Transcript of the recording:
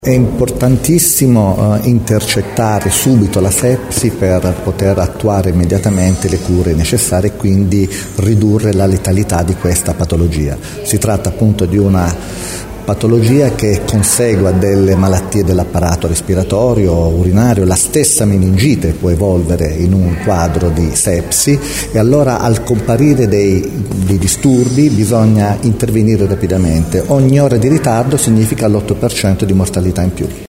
È importantissimo intercettare subito la sepsi per poter attuare immediatamente le cure necessarie e quindi ridurre la letalità di questa patologia. Si tratta appunto di una patologia che consegue a delle malattie dell'apparato respiratorio, urinario, la stessa meningite può evolvere in un quadro di sepsi e allora al comparire dei disturbi bisogna intervenire rapidamente. Ogni ora di ritardo significa l'8% di mortalità in più.